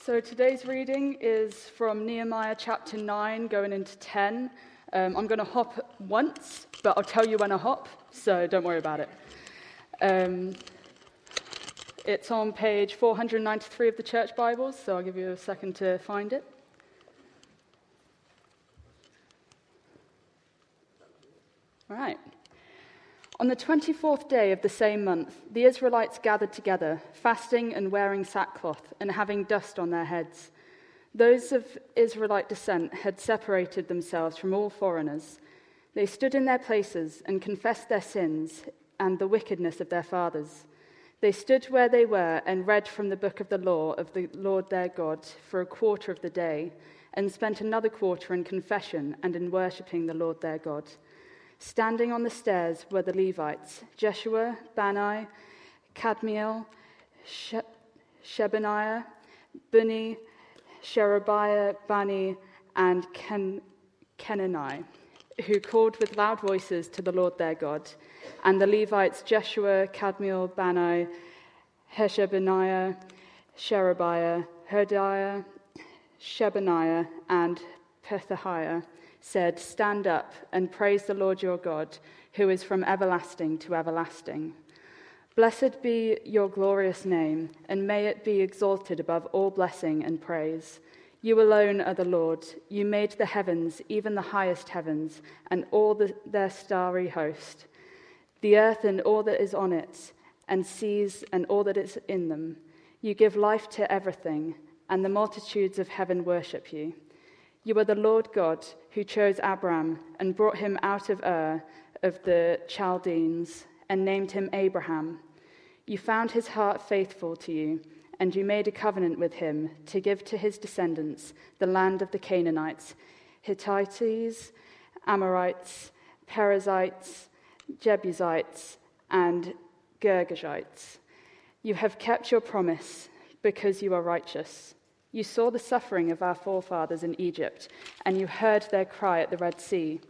So today's reading is from Nehemiah chapter 9 going into 10. I'm going to hop once, but I'll tell you when I hop, so don't worry about it. It's on page 493 of the Church Bibles, so I'll give you a second to find it. All right. On the 24th day of the same month, the Israelites gathered together, fasting and wearing sackcloth and having dust on their heads. Those of Israelite descent had separated themselves from all foreigners. They stood in their places and confessed their sins and the wickedness of their fathers. They stood where they were and read from the book of the law of the Lord their God for a quarter of the day, and spent another quarter in confession and in worshipping the Lord their God. Standing on the stairs were the Levites, Jeshua, Bani, Kadmiel, Shebaniah, Bunni, Sherebiah, Bani, and Kenani, who called with loud voices to the Lord their God. And the Levites, Jeshua, Kadmiel, Bani, Heshebaniah, Sherebiah, Hodiah, Shebaniah, and Pethahiah, said, "Stand up and praise the Lord your God, who is from everlasting to everlasting. Blessed be your glorious name, and may it be exalted above all blessing and praise. You alone are the Lord. You made the heavens, even the highest heavens, and all their starry host, the earth and all that is on it, and seas and all that is in them. You give life to everything, and the multitudes of heaven worship you. You are the Lord God who chose Abram and brought him out of Ur of the Chaldeans and named him Abraham. You found his heart faithful to you, and you made a covenant with him to give to his descendants the land of the Canaanites, Hittites, Amorites, Perizzites, Jebusites, and Girgashites. You have kept your promise because you are righteous. You saw the suffering of our forefathers in Egypt, and you heard their cry at the Red Sea.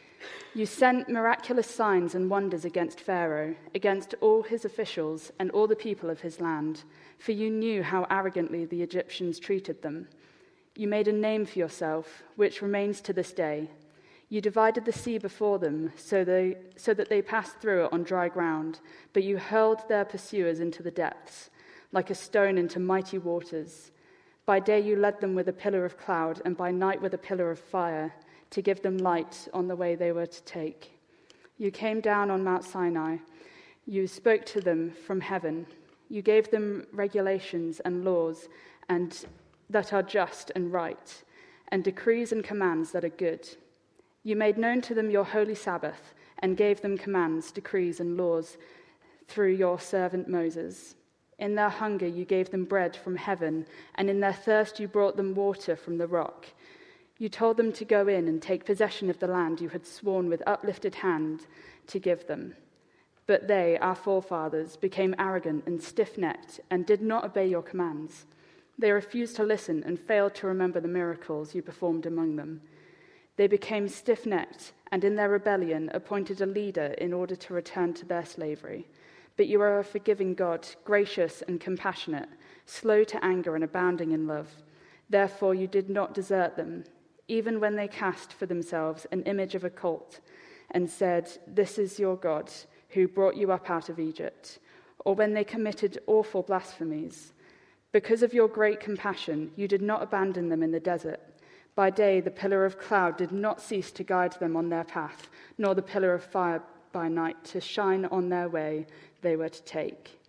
You sent miraculous signs and wonders against Pharaoh, against all his officials and all the people of his land, for you knew how arrogantly the Egyptians treated them. You made a name for yourself, which remains to this day. You divided the sea before them so that they passed through it on dry ground, but you hurled their pursuers into the depths, like a stone into mighty waters. By day you led them with a pillar of cloud, and by night with a pillar of fire, to give them light on the way they were to take. You came down on Mount Sinai. You spoke to them from heaven. You gave them regulations and laws and that are just and right, and decrees and commands that are good. You made known to them your holy Sabbath, and gave them commands, decrees, and laws through your servant Moses. In their hunger you gave them bread from heaven, and in their thirst you brought them water from the rock. You told them to go in and take possession of the land you had sworn with uplifted hand to give them. But they, our forefathers, became arrogant and stiff-necked and did not obey your commands. They refused to listen and failed to remember the miracles you performed among them. They became stiff-necked and in their rebellion appointed a leader in order to return to their slavery. But you are a forgiving God, gracious and compassionate, slow to anger and abounding in love. Therefore you did not desert them, even when they cast for themselves an image of a cult and said, "This is your God, who brought you up out of Egypt," or when they committed awful blasphemies. Because of your great compassion, you did not abandon them in the desert. By day the pillar of cloud did not cease to guide them on their path, nor the pillar of fire by night to shine on their way they were to take.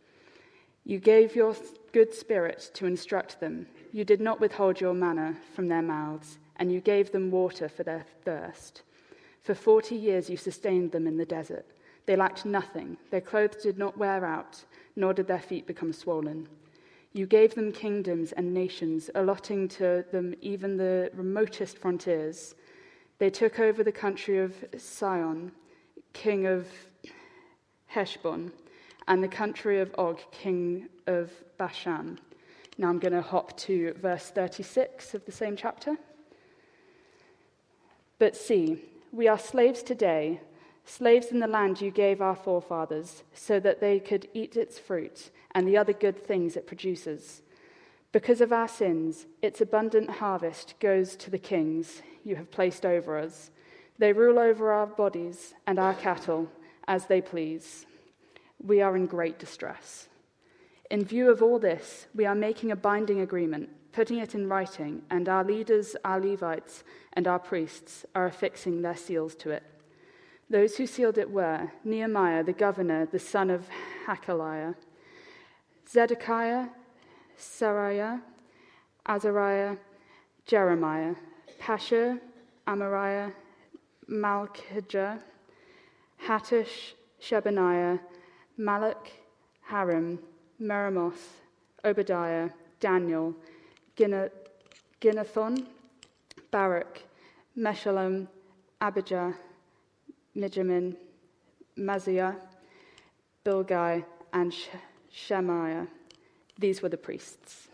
You gave your good spirit to instruct them. You did not withhold your manna from their mouths, and you gave them water for their thirst. For 40 years you sustained them in the desert. They lacked nothing. Their clothes did not wear out, nor did their feet become swollen. You gave them kingdoms and nations, allotting to them even the remotest frontiers. They took over the country of Sihon, king of Heshbon, and the country of Og, king of Bashan. Now I'm going to hop to verse 36 of the same chapter. But see, we are slaves today, slaves in the land you gave our forefathers, so that they could eat its fruit and the other good things it produces. Because of our sins, its abundant harvest goes to the kings you have placed over us. They rule over our bodies and our cattle as they please. We are in great distress. In view of all this, we are making a binding agreement, putting it in writing, and our leaders, our Levites, and our priests are affixing their seals to it. Those who sealed it were Nehemiah, the governor, the son of Hakaliah, Zedekiah, Seraiah, Azariah, Jeremiah, Pashur, Amariah, Malchijah, Hattush, Shebaniah, Malach, Harim, Meremoth, Obadiah, Daniel, Ginnathon, Barak, Meshullam, Abijah, Mijamin, Maziah, Bilgai, and Shemaiah. These were the priests.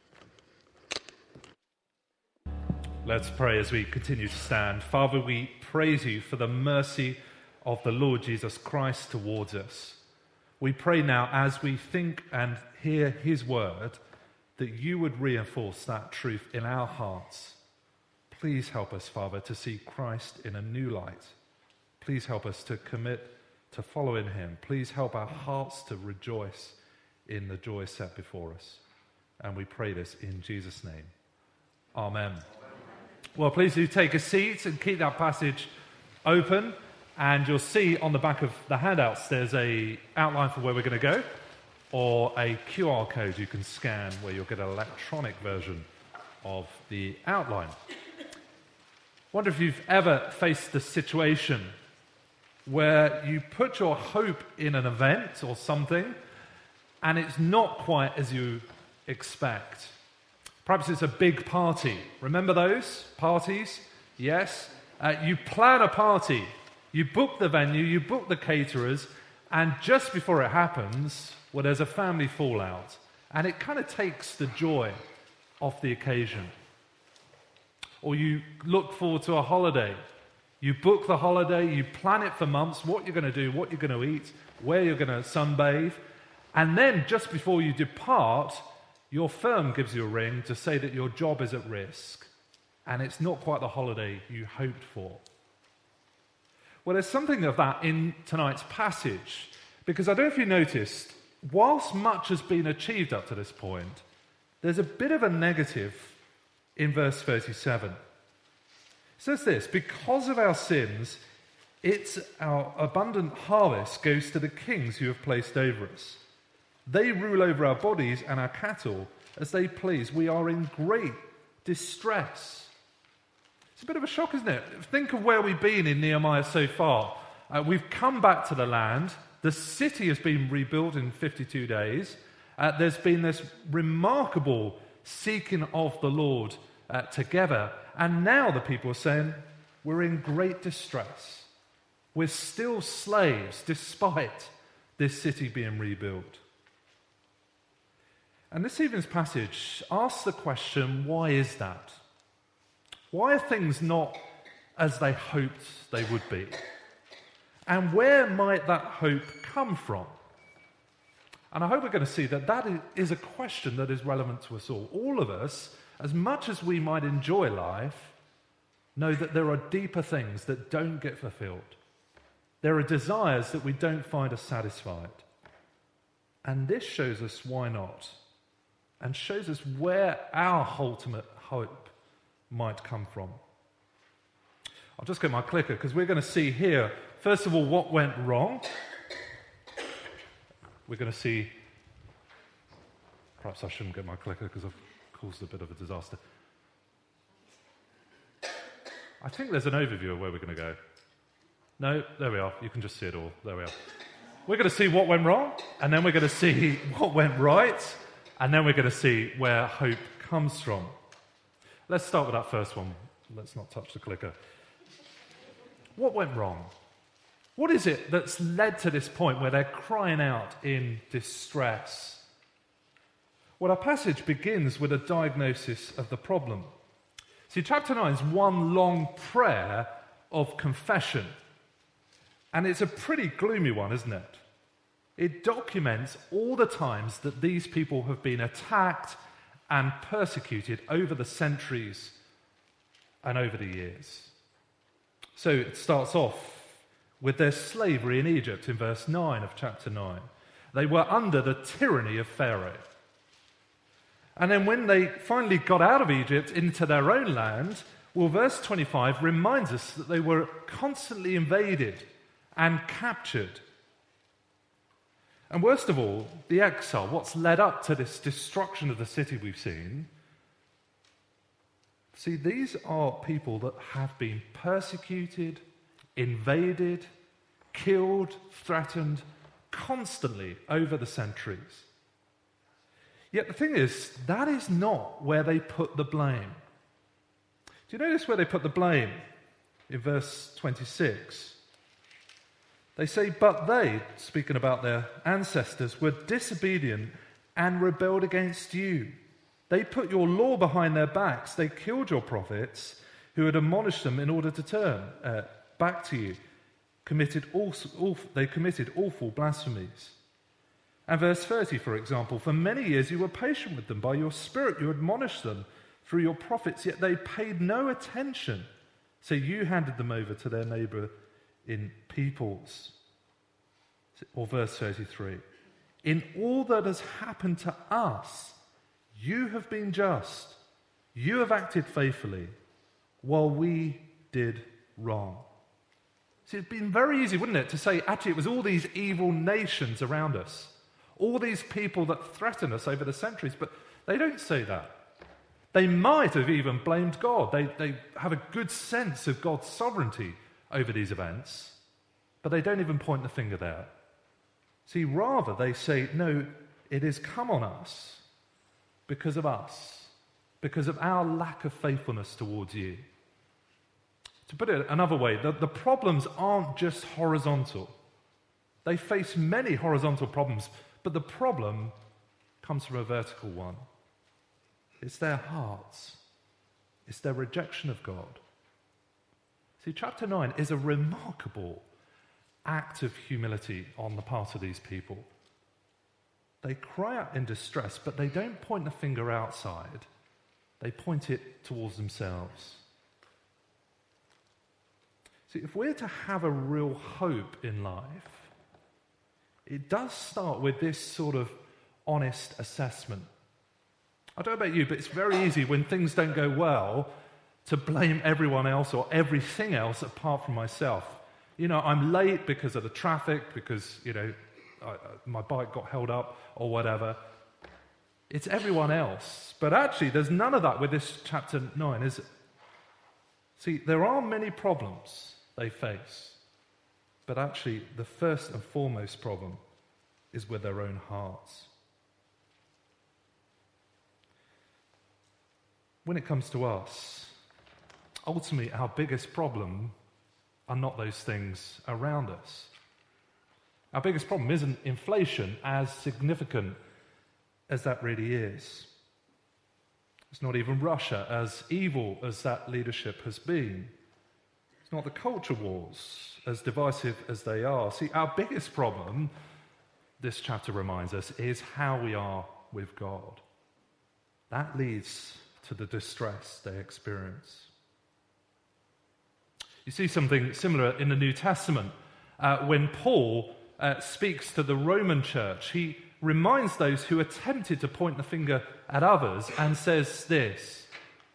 Let's pray as we continue to stand. Father, we praise you for the mercy of the Lord Jesus Christ towards us. We pray now as we think and hear his word that you would reinforce that truth in our hearts. Please help us, Father, to see Christ in a new light. Please help us to commit to following him. Please help our hearts to rejoice in the joy set before us. And we pray this in Jesus' name. Amen. Well, please do take a seat and keep that passage open. And you'll see on the back of the handouts there's an outline for where we're going to go, or a QR code you can scan where you'll get an electronic version of the outline. Wonder if you've ever faced the situation where you put your hope in an event or something and it's not quite as you expect. Perhaps it's a big party. Remember those parties? Yes. You plan a party. You book the venue, you book the caterers, and just before it happens, well, there's a family fallout. And it kind of takes the joy off the occasion. Or you look forward to a holiday. You book the holiday, you plan it for months, what you're going to do, what you're going to eat, where you're going to sunbathe. And then just before you depart, your firm gives you a ring to say that your job is at risk. And it's not quite the holiday you hoped for. Well, there's something of that in tonight's passage. Because I don't know if you noticed, whilst much has been achieved up to this point, there's a bit of a negative in verse 37. It says this: because of our sins, our abundant harvest goes to the kings who have placed over us. They rule over our bodies and our cattle as they please. We are in great distress. It's a bit of a shock, isn't it? Think of where we've been in Nehemiah so far. We've come back to the land. The city has been rebuilt in 52 days. There's been this remarkable seeking of the Lord together. And now the people are saying, we're in great distress. We're still slaves despite this city being rebuilt. And this evening's passage asks the question, why is that? Why are things not as they hoped they would be? And where might that hope come from? And I hope we're going to see that that is a question that is relevant to us all. All of us, as much as we might enjoy life, know that there are deeper things that don't get fulfilled. There are desires that we don't find us satisfied. And this shows us why not, and shows us where our ultimate hope might come from. I'll just get my clicker because we're going to see here, first of all, what went wrong. We're going to see, perhaps I shouldn't get my clicker because I've caused a bit of a disaster. I think there's an overview of where we're going to go. No, there we are. You can just see it all. There we are. We're going to see what went wrong, and then we're going to see what went right, and then we're going to see where hope comes from. Let's start with that first one. Let's not touch the clicker. What went wrong? What is it that's led to this point where they're crying out in distress? Well, our passage begins with a diagnosis of the problem. See, chapter 9 is one long prayer of confession. And it's a pretty gloomy one, isn't it? It documents all the times that these people have been attacked and persecuted over the centuries and over the years. So it starts off with their slavery in Egypt in verse 9 of chapter 9. They were under the tyranny of Pharaoh. And then when they finally got out of Egypt into their own land, well, verse 25 reminds us that they were constantly invaded and captured. And worst of all, the exile, what's led up to this destruction of the city we've seen. See, these are people that have been persecuted, invaded, killed, threatened constantly over the centuries. Yet the thing is, that is not where they put the blame. Do you notice where they put the blame? In verse 26. They say, but they, speaking about their ancestors, were disobedient and rebelled against you. They put your law behind their backs. They killed your prophets who had admonished them in order to turn back to you. They committed awful blasphemies. And verse 30, for example, for many years you were patient with them. By your spirit you admonished them through your prophets, yet they paid no attention. So you handed them over to their neighbor in peoples. Or verse 33, in all that has happened to us, you have been just. You have acted faithfully, while we did wrong. See, it'd been very easy, wouldn't it, to say, actually, it was all these evil nations around us, all these people that threaten us over the centuries, but they don't say that. They might have even blamed God. They have a good sense of God's sovereignty over these events, but they don't even point the finger there. See, rather they say, no, it has come on us, because of our lack of faithfulness towards you. To put it another way, the problems aren't just horizontal. They face many horizontal problems, but the problem comes from a vertical one. It's their hearts. It's their rejection of God. See, chapter 9 is a remarkable act of humility on the part of these people. They cry out in distress, but they don't point the finger outside. They point it towards themselves. See, if we're to have a real hope in life, it does start with this sort of honest assessment. I don't know about you, but it's very easy when things don't go well to blame everyone else or everything else apart from myself. You know, I'm late because of the traffic, because, my bike got held up or whatever. It's everyone else. But actually, there's none of that with this chapter 9, is it? See, there are many problems they face. But actually, the first and foremost problem is with their own hearts. When it comes to us, ultimately, our biggest problem are not those things around us. Our biggest problem isn't inflation, as significant as that really is. It's not even Russia, as evil as that leadership has been. It's not the culture wars, as divisive as they are. See, our biggest problem, this chapter reminds us, is how we are with God. That leads to the distress they experience. You see something similar in the New Testament. When Paul speaks to the Roman church, he reminds those who attempted to point the finger at others and says this.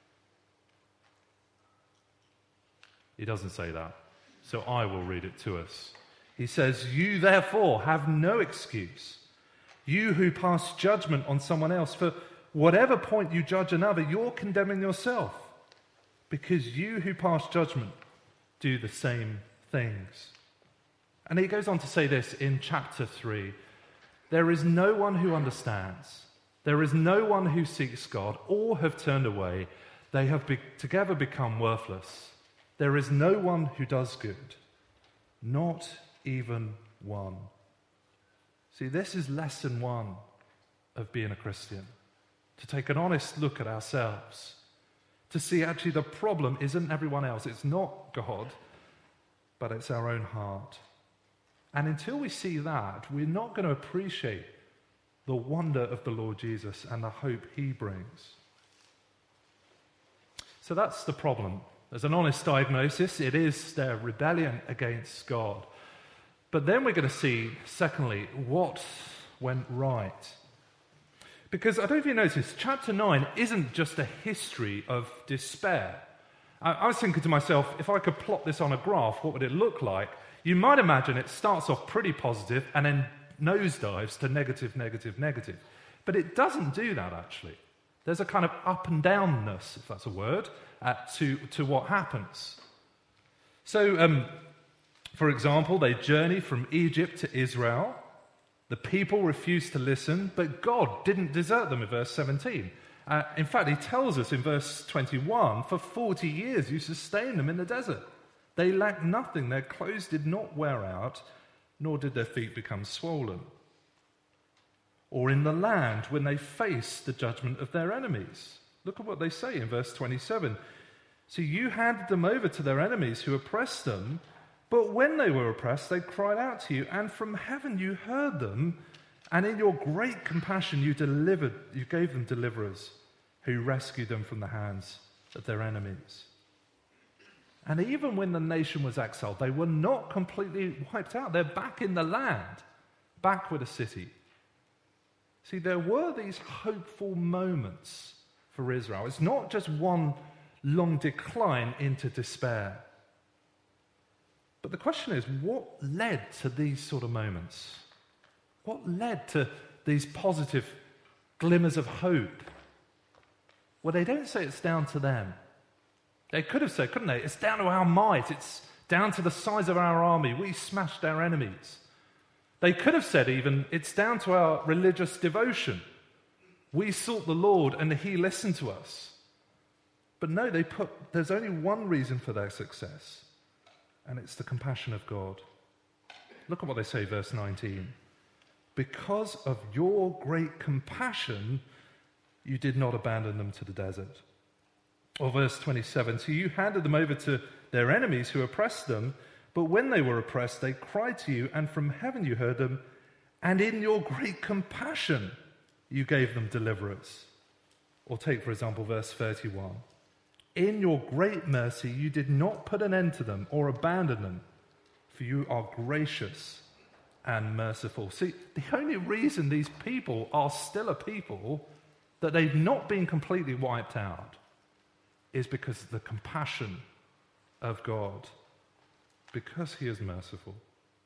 He doesn't say that, so I will read it to us. He says, you therefore have no excuse, you who pass judgment on someone else. For whatever point you judge another, you're condemning yourself, because you who pass judgment do the same things. And he goes on to say this in chapter 3. There is no one who understands. There is no one who seeks God. All have turned away. They have together become worthless. There is no one who does good. Not even one. See, this is lesson 1 of being a Christian. To take an honest look at ourselves. To see actually the problem isn't everyone else. It's not God, but it's our own heart. And until we see that, we're not going to appreciate the wonder of the Lord Jesus and the hope he brings. So that's the problem. As an honest diagnosis, it is their rebellion against God. But then we're going to see, secondly, what went right. Because I don't know if you noticed, chapter 9 isn't just a history of despair. I was thinking to myself, if I could plot this on a graph, what would it look like? You might imagine it starts off pretty positive and then nosedives to negative, negative, negative. But it doesn't do that, actually. There's a kind of up and downness, if that's a word, to what happens. So, for example, they journey from Egypt to Israel. The people refused to listen, but God didn't desert them in verse 17. In fact, he tells us in verse 21, for 40 years you sustained them in the desert. They lacked nothing. Their clothes did not wear out, nor did their feet become swollen. Or in the land when they faced the judgment of their enemies. Look at what they say in verse 27. So you handed them over to their enemies who oppressed them, but when they were oppressed, they cried out to you, and from heaven you heard them, and in your great compassion you gave them deliverers who rescued them from the hands of their enemies. And even when the nation was exiled, they were not completely wiped out. They're back in the land, back with a city. See, there were these hopeful moments for Israel. It's not just one long decline into despair. But the question is, what led to these sort of moments? What led to these positive glimmers of hope? Well, they don't say it's down to them. They could have said, couldn't they? It's down to our might. It's down to the size of our army. We smashed our enemies. They could have said even, it's down to our religious devotion. We sought the Lord and he listened to us. But no, there's only one reason for their success, and it's the compassion of God. Look at what they say, verse 19. Because of your great compassion, you did not abandon them to the desert. Or verse 27, so you handed them over to their enemies who oppressed them, but when they were oppressed, they cried to you, and from heaven you heard them, and in your great compassion you gave them deliverers. Or take, for example, verse 31. In your great mercy you did not put an end to them or abandon them, for you are gracious and merciful. See, the only reason these people are still a people, that they've not been completely wiped out, is because of the compassion of God, because he is merciful.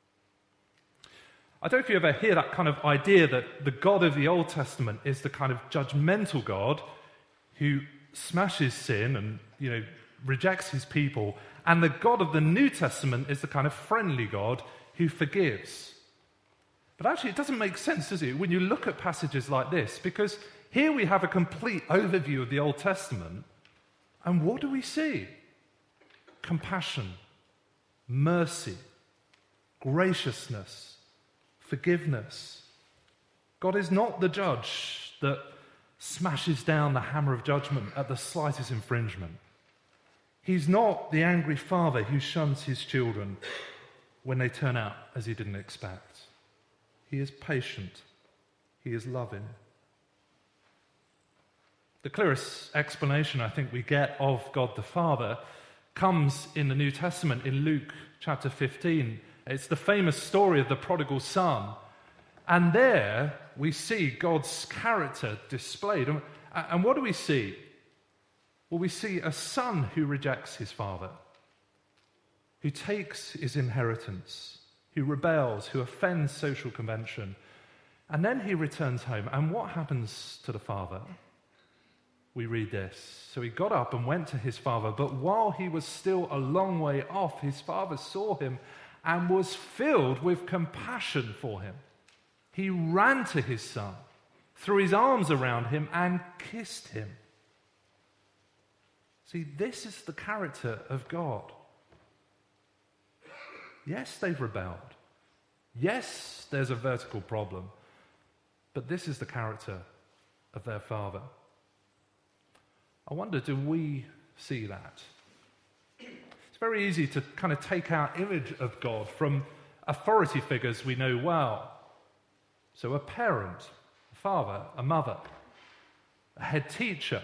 I don't know if you ever hear that kind of idea that the God of the Old Testament is the kind of judgmental God who smashes sin and, rejects his people, and the God of the New Testament is the kind of friendly God who forgives. But actually, it doesn't make sense, does it, when you look at passages like this? Because here we have a complete overview of the Old Testament, and what do we see? Compassion, mercy, graciousness, forgiveness. God is not the judge that smashes down the hammer of judgment at the slightest infringement. He's not the angry father who shuns his children when they turn out as he didn't expect. He is patient. He is loving. The clearest explanation I think we get of God the Father comes in the New Testament in Luke chapter 15. It's the famous story of the prodigal son. And there we see God's character displayed. And what do we see? Well, we see a son who rejects his father, who takes his inheritance, who rebels, who offends social convention. And then he returns home. And what happens to the father? We read this. So he got up and went to his father, but while he was still a long way off, his father saw him and was filled with compassion for him. He ran to his son, threw his arms around him, and kissed him. See, this is the character of God. Yes, they've rebelled. Yes, there's a vertical problem. But this is the character of their Father. I wonder, do we see that? It's very easy to kind of take our image of God from authority figures we know well. So a parent, a father, a mother, a head teacher,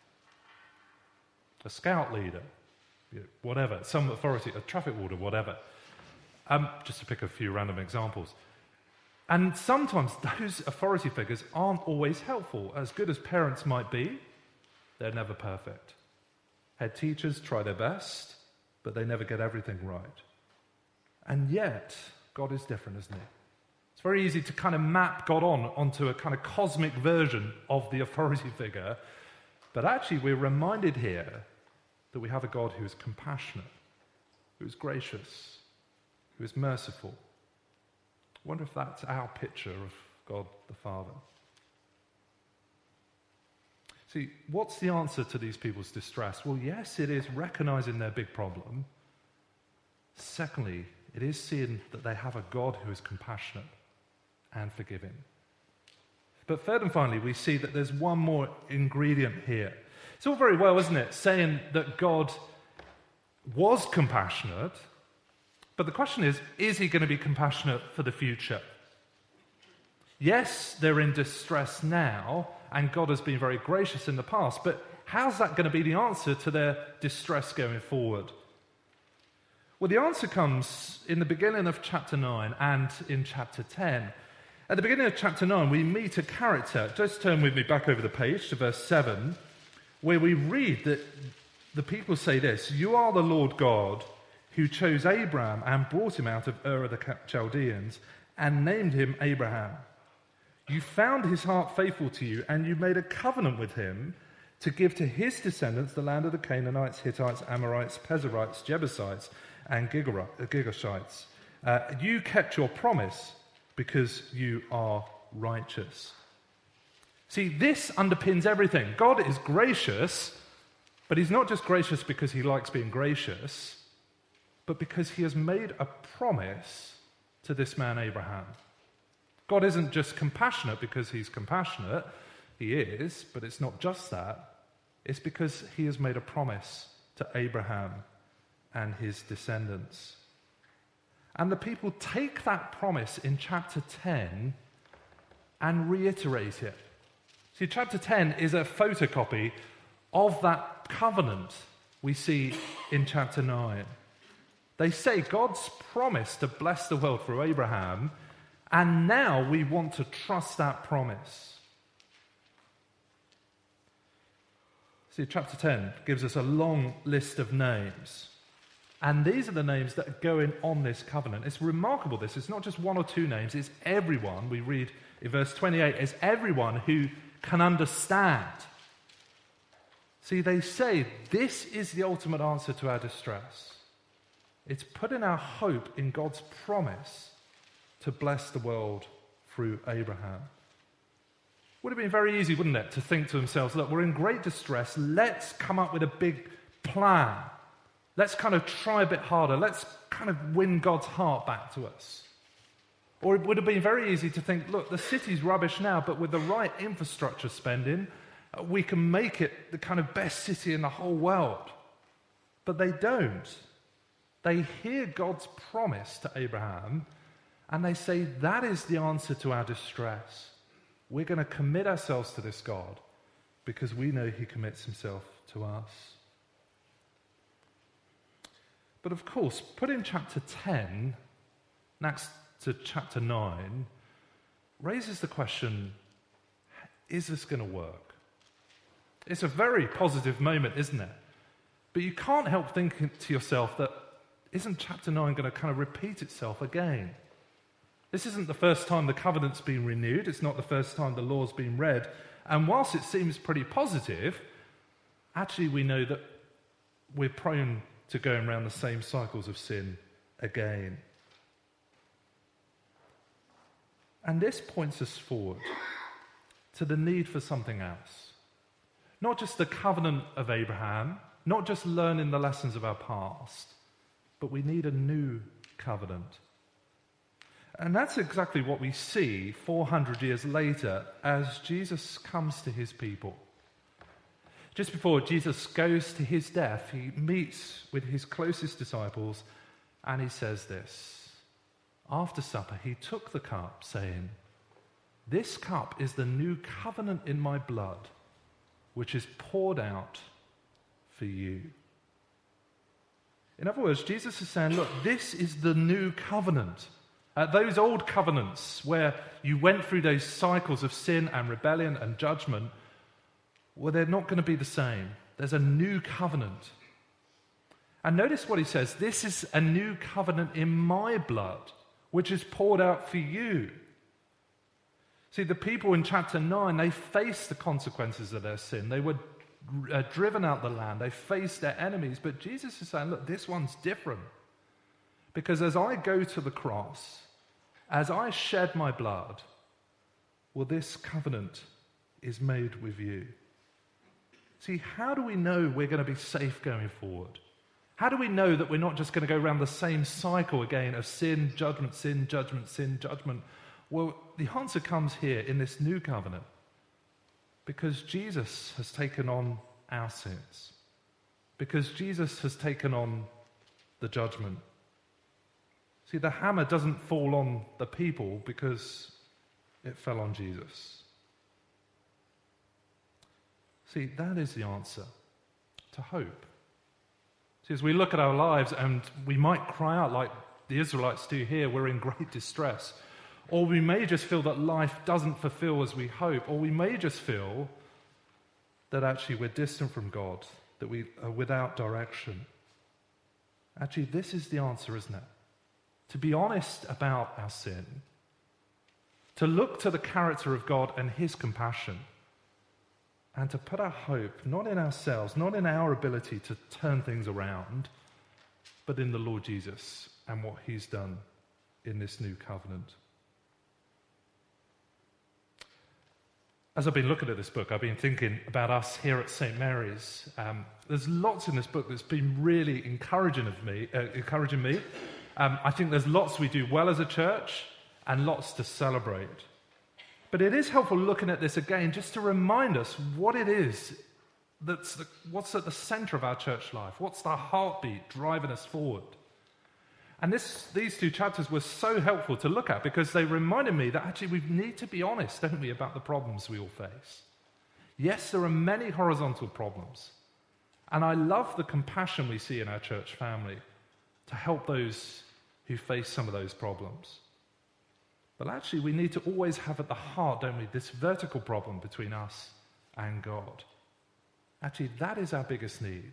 a scout leader, whatever, some authority, a traffic warden, whatever. Just to pick a few random examples. And sometimes those authority figures aren't always helpful. As good as parents might be, they're never perfect. Head teachers try their best, but they never get everything right. And yet, God is different, isn't he? It's very easy to kind of map God onto a kind of cosmic version of the authority figure, but actually we're reminded here that we have a God who is compassionate, who is gracious, who is merciful. I wonder if that's our picture of God the Father. See, what's the answer to these people's distress? Well, yes, it is recognizing their big problem. Secondly, it is seeing that they have a God who is compassionate and forgiving. But third and finally, we see that there's one more ingredient here. It's all very well, isn't it, saying that God was compassionate, but the question is he going to be compassionate for the future? Yes, they're in distress now, and God has been very gracious in the past, but how's that going to be the answer to their distress going forward? Well, the answer comes in the beginning of chapter 9 and in chapter 10. At the beginning of chapter 9, we meet a character. Just turn with me back over the page to verse 7, where we read that the people say this: "You are the Lord God who chose Abraham and brought him out of Ur of the Chaldeans and named him Abraham. You found his heart faithful to you, and you made a covenant with him to give to his descendants the land of the Canaanites, Hittites, Amorites, Perizzites, Jebusites, and Girgashites. You kept your promise because you are righteous." See, this underpins everything. God is gracious, but he's not just gracious because he likes being gracious, but because he has made a promise to this man Abraham. God isn't just compassionate because he's compassionate. He is, but it's not just that. It's because he has made a promise to Abraham and his descendants. And the people take that promise in chapter 10 and reiterate it. See, chapter 10 is a photocopy of that covenant we see in chapter 9. They say God's promise to bless the world through Abraham, and now we want to trust that promise. See, chapter 10 gives us a long list of names. And these are the names that are going on this covenant. It's remarkable, this. It's not just one or two names. It's everyone. We read in verse 28, it's everyone who can understand. See, they say this is the ultimate answer to our distress. It's putting our hope in God's promise to bless the world through Abraham. Would have been very easy, wouldn't it, to think to themselves, look, we're in great distress. Let's come up with a big plan. Let's kind of try a bit harder. Let's kind of win God's heart back to us. Or it would have been very easy to think, look, the city's rubbish now, but with the right infrastructure spending, we can make it the kind of best city in the whole world. But they don't. They hear God's promise to Abraham, and they say, that is the answer to our distress. We're going to commit ourselves to this God because we know he commits himself to us. But of course, put in chapter 10 next to chapter 9 raises the question, is this going to work? It's a very positive moment, isn't it? But you can't help thinking to yourself that isn't chapter 9 going to kind of repeat itself again? This isn't the first time the covenant's been renewed. It's not the first time the law's been read. And whilst it seems pretty positive, actually we know that we're prone to going around the same cycles of sin again. And this points us forward to the need for something else. Not just the covenant of Abraham, not just learning the lessons of our past, but we need a new covenant. And that's exactly what we see 400 years later as Jesus comes to his people. Just before Jesus goes to his death, he meets with his closest disciples and he says this. After supper, he took the cup, saying, This cup is the new covenant in my blood, which is poured out for you. In other words, Jesus is saying, look, this is the new covenant. Those old covenants where you went through those cycles of sin and rebellion and judgment, well, they're not going to be the same. There's a new covenant. And notice what he says. This is a new covenant in my blood, which is poured out for you. See, the people in chapter 9, they faced the consequences of their sin. They were driven out the land. They faced their enemies. But Jesus is saying, look, this one's different. Because as I go to the cross, as I shed my blood, well, this covenant is made with you. See, how do we know we're going to be safe going forward? How do we know that we're not just going to go around the same cycle again of sin, judgment, sin, judgment, sin, judgment? Well, the answer comes here in this new covenant. Because Jesus has taken on our sins. Because Jesus has taken on the judgment. See, the hammer doesn't fall on the people because it fell on Jesus. See, that is the answer to hope. See, as we look at our lives and we might cry out like the Israelites do here, we're in great distress. Or we may just feel that life doesn't fulfill as we hope. Or we may just feel that actually we're distant from God, that we are without direction. Actually, this is the answer, isn't it? To be honest about our sin, to look to the character of God and his compassion, and to put our hope not in ourselves, not in our ability to turn things around, but in the Lord Jesus and what he's done in this new covenant. As I've been looking at this book, I've been thinking about us here at St. Mary's. There's lots in this book that's been really encouraging me. I think there's lots we do well as a church and lots to celebrate. But it is helpful looking at this again just to remind us what it is what's at the centre of our church life. What's the heartbeat driving us forward? And these two chapters were so helpful to look at because they reminded me that actually we need to be honest, don't we, about the problems we all face. Yes, there are many horizontal problems. And I love the compassion we see in our church family to help those who face some of those problems. But actually, we need to always have at the heart, don't we, this vertical problem between us and God. Actually, that is our biggest need.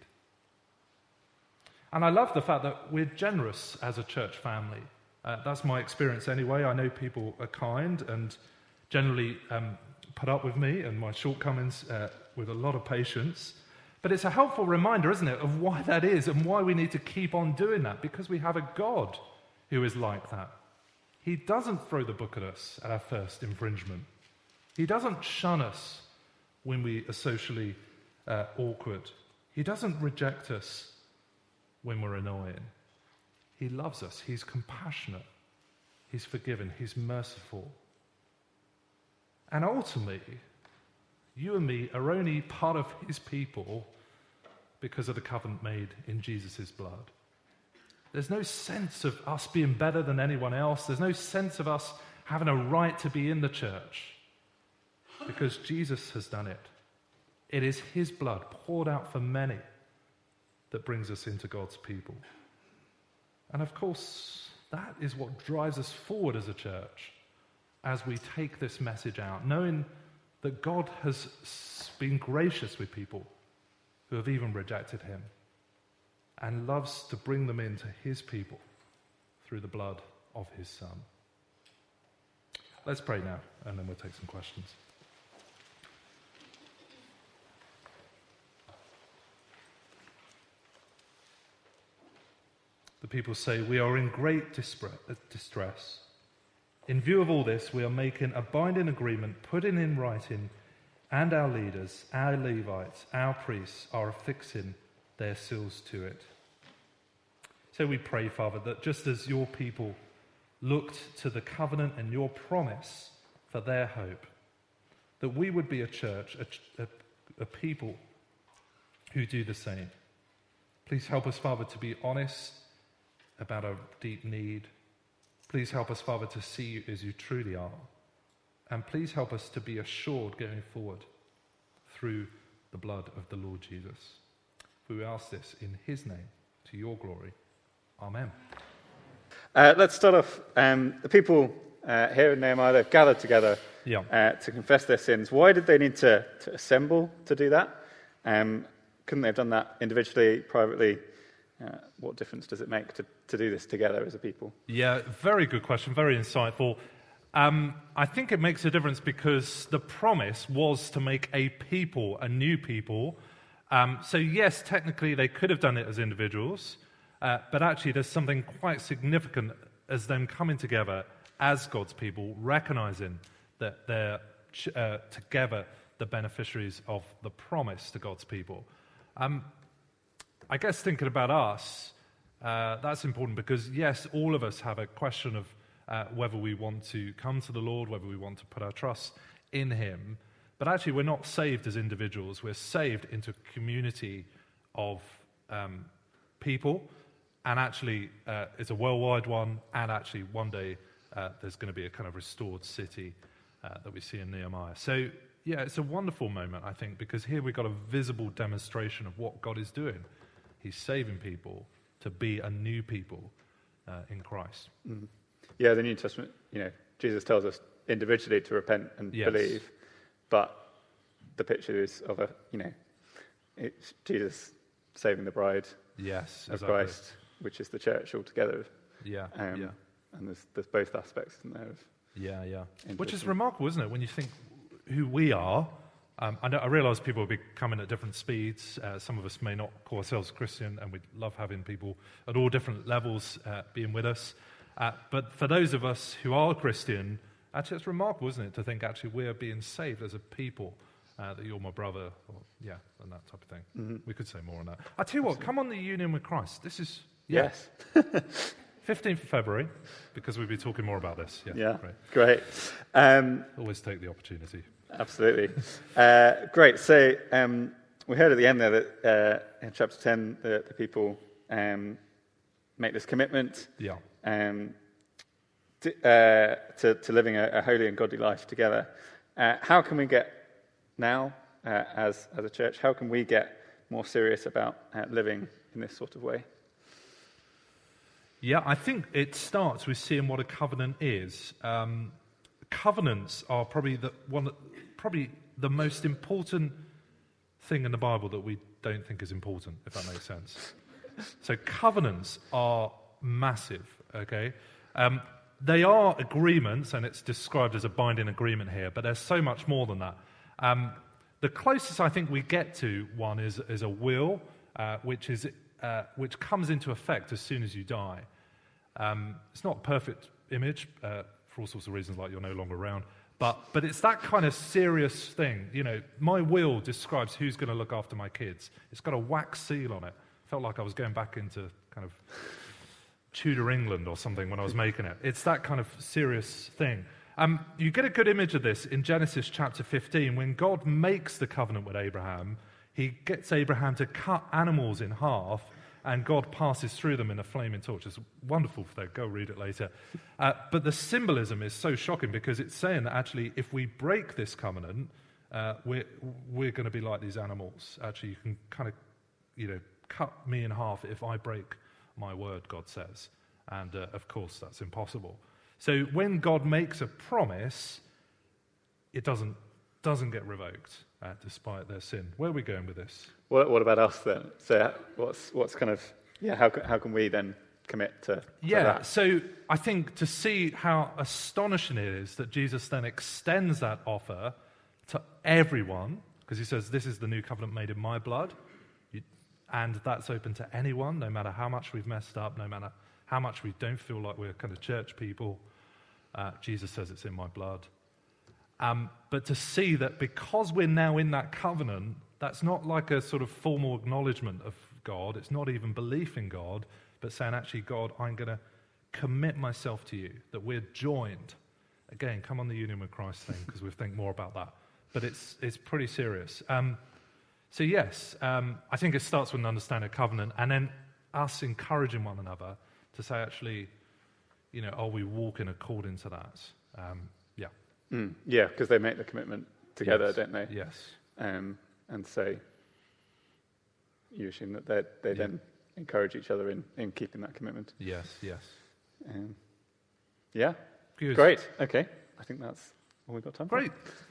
And I love the fact that we're generous as a church family. That's my experience anyway. I know people are kind and generally put up with me and my shortcomings with a lot of patience. But it's a helpful reminder, isn't it, of why that is and why we need to keep on doing that, because we have a God who is like that. He doesn't throw the book at us at our first infringement. He doesn't shun us when we are socially awkward. He doesn't reject us when we're annoying. He loves us. He's compassionate. He's forgiving. He's merciful. And ultimately, you and me are only part of his people because of the covenant made in Jesus' blood. There's no sense of us being better than anyone else. There's no sense of us having a right to be in the church because Jesus has done it. It is his blood poured out for many that brings us into God's people. And of course, that is what drives us forward as a church as we take this message out, knowing that God has been gracious with people who have even rejected him and loves to bring them into his people through the blood of his Son. Let's pray now, and then we'll take some questions. The people say, we are in great distress. In view of all this, we are making a binding agreement, putting in writing, and our leaders, our Levites, our priests are affixing their seals to it. So we pray, Father, that just as your people looked to the covenant and your promise for their hope, that we would be a church, a people who do the same. Please help us, Father, to be honest about our deep need. Please help us, Father, to see you as you truly are And please help us to be assured going forward through the blood of the Lord Jesus. For we ask this in his name, to your glory. Amen. Let's start off. The people here in Nehemiah, they've gathered together to confess their sins. Why did they need to assemble to do that? Couldn't they have done that individually, privately? What difference does it make to do this together as a people? Yeah, very good question, very insightful. I think it makes a difference because the promise was to make a people, a new people. So yes, technically they could have done it as individuals, but actually there's something quite significant as them coming together as God's people, recognizing that they're together the beneficiaries of the promise to God's people. I guess thinking about us, that's important because, yes, all of us have a question of whether we want to come to the Lord, whether we want to put our trust in him. But actually, we're not saved as individuals. We're saved into a community of people. And actually, it's a worldwide one. And actually, one day, there's going to be a kind of restored city that we see in Nehemiah. So, yeah, it's a wonderful moment, I think, because here we've got a visible demonstration of what God is doing. He's saving people to be a new people in Christ. Mm-hmm. Yeah, the New Testament, Jesus tells us individually to repent and believe, but the picture is of it's Jesus saving the bride of Christ, which is the church altogether. Yeah, And there's both aspects, isn't there? Which is remarkable, isn't it, when you think who we are. I realise people will be coming at different speeds. Some of us may not call ourselves Christian, and we'd love having people at all different levels being with us. But for those of us who are Christian, actually it's remarkable, isn't it, to think actually we're being saved as a people, that you're my brother, and that type of thing. Mm-hmm. We could say more on that. I tell you what, come on the union with Christ. This is, yes. 15th of February, because we'll be talking more about this. Yeah, great. Always take the opportunity. Absolutely. Great. So we heard at the end there that in chapter 10, the people make this commitment to living a holy and godly life together. How can we get now, as a church, how can we get more serious about living in this sort of way? Yeah, I think it starts with seeing what a covenant is. Covenants are probably the most important thing in the Bible that we don't think is important, if that makes sense. So covenants are massive, okay? They are agreements, and it's described as a binding agreement here, but there's so much more than that. The closest I think we get to one is a will, which comes into effect as soon as you die. It's not a perfect image for all sorts of reasons, like you're no longer around, but it's that kind of serious thing. My will describes who's going to look after my kids. It's got a wax seal on it. Felt like I was going back into kind of Tudor England or something when I was making it. It's that kind of serious thing. You get a good image of this in Genesis chapter 15. When God makes the covenant with Abraham, he gets Abraham to cut animals in half, and God passes through them in a flaming torch. It's wonderful for that. Go read it later. But the symbolism is so shocking because it's saying that actually if we break this covenant, we're going to be like these animals. Actually, you can kind of, cut me in half if I break my word, God says. And of course, that's impossible. So when God makes a promise, it doesn't get revoked, despite their sin. Where are we going with this? What about us then? So what's kind of, how can we then commit to that? So I think to see how astonishing it is that Jesus then extends that offer to everyone, because he says, this is the new covenant made in my blood, and that's open to anyone, no matter how much we've messed up, no matter how much we don't feel like we're kind of church people. Jesus says it's in my blood. But to see that because we're now in that covenant, that's not like a sort of formal acknowledgement of God. It's not even belief in God, but saying, actually, God, I'm going to commit myself to you, that we're joined. Again, come on the union with Christ thing, because we'll think more about that. But it's pretty serious. So yes, I think it starts with an understanding of covenant, and then us encouraging one another to say, actually, are we walking according to that? Yeah, because they make the commitment together, Yes. don't they? Yes. And so you assume that they then encourage each other in keeping that commitment. Yes, yes. Yeah. Good. Great. Okay. I think that's all we've got time for. Great.